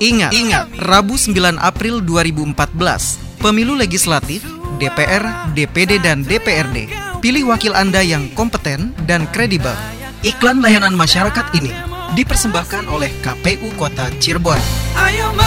Ingat, Rabu 9 April 2014, pemilu legislatif, DPR, DPD, dan DPRD. Pilih wakil Anda yang kompeten dan kredibel. Iklan layanan masyarakat ini dipersembahkan oleh KPU Kota Cirebon.